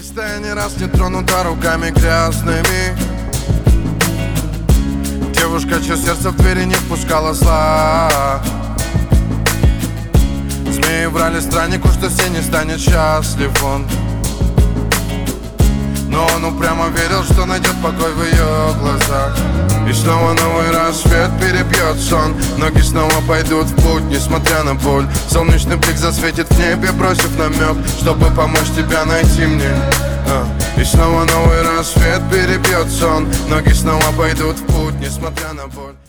Чистая, ни раз не тронута руками грязными. Девушка, чье сердце в двери не впускала зла. Змеи врали страннику, что все не станет счастлив он. Но он упрямо верил, что найдет покой в ее глазах. И снова новый рассвет перебьет сон. Ноги снова пойдут в путь, несмотря на боль. Солнечный блик засветит в небе, бросив намек, чтобы помочь тебя найти мне. И снова новый рассвет перебьет сон. Ноги снова пойдут в путь, несмотря на боль.